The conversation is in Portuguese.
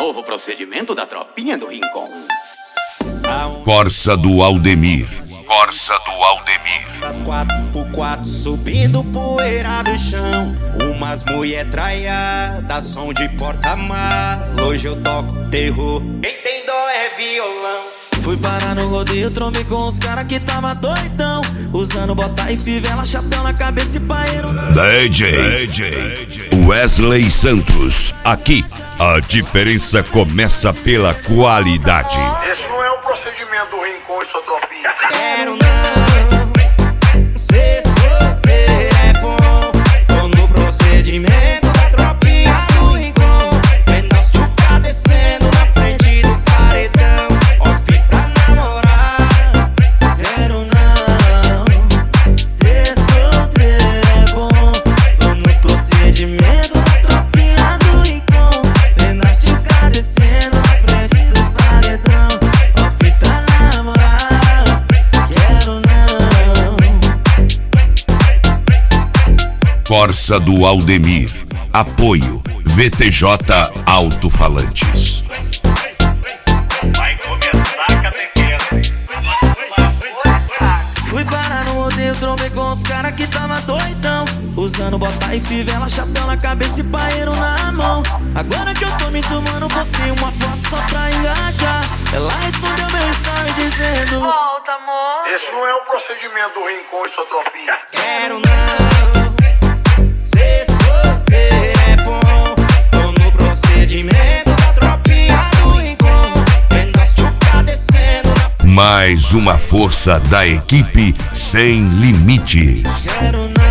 novo procedimento da tropinha do Rincon. Corsa do Aldemir. Corsa do Aldemir. As 4x4 subindo poeira do chão. Umas mulher traiadas, som de porta-mala. Hoje eu toco terror, quem tem dó é violão. Fui parar no rodeio, trombei com os caras que tava doidão, usando bota e fivela, chapéu na cabeça e paeiro. DJ Wesley Santos. Aqui, a diferença começa pela qualidade. Esse não é o procedimento do Rincon e sua tropinha. Quero não ser solteiro é bom. Tô no procedimento da tropinha do Rincon. Pedaço de uca descendo na frente do paredão. Off pra namorar. Quero não ser solteiro é bom. Tô no procedimento da tropinha do Rincon. Pedaço de uca descendo na frente do paredão. Off pra namorar. Quero não. Corsa do Aldemir. Apoio VTJ Alto-Falantes. Vai começar a catequese. Fui parar no rodeio, trombei com os caras que tava doidão, usando bota e fivela, chapéu na cabeça e paeiro na mão. Agora que eu tô me tomando, postei uma foto só pra engajar. Ela respondeu meu story dizendo: Volta, amor. Esse não é o procedimento do Rincon e sua tropinha. quero não ser solteiro é bom. Tô no procedimento da tropinha do Rincon. Pedaço de uca descendo na Mais uma força da equipe sem limites. quero não.